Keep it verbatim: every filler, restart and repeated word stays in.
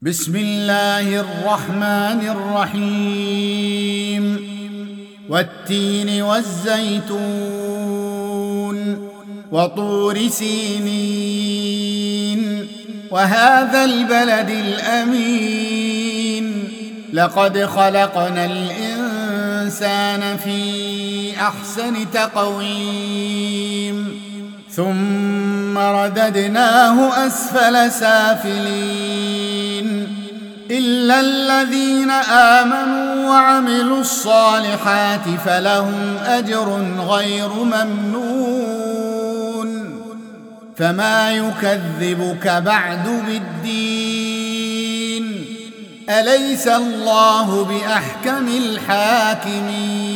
بسم الله الرحمن الرحيم والتين والزيتون وطور سينين وهذا البلد الأمين لقد خلقنا الإنسان في أحسن تقويم ثم رددناه أسفل سافلين إلا الذين آمنوا وعملوا الصالحات فلهم أجر غير ممنون فما يكذبك بعد بالدين أليس الله بأحكم الحاكمين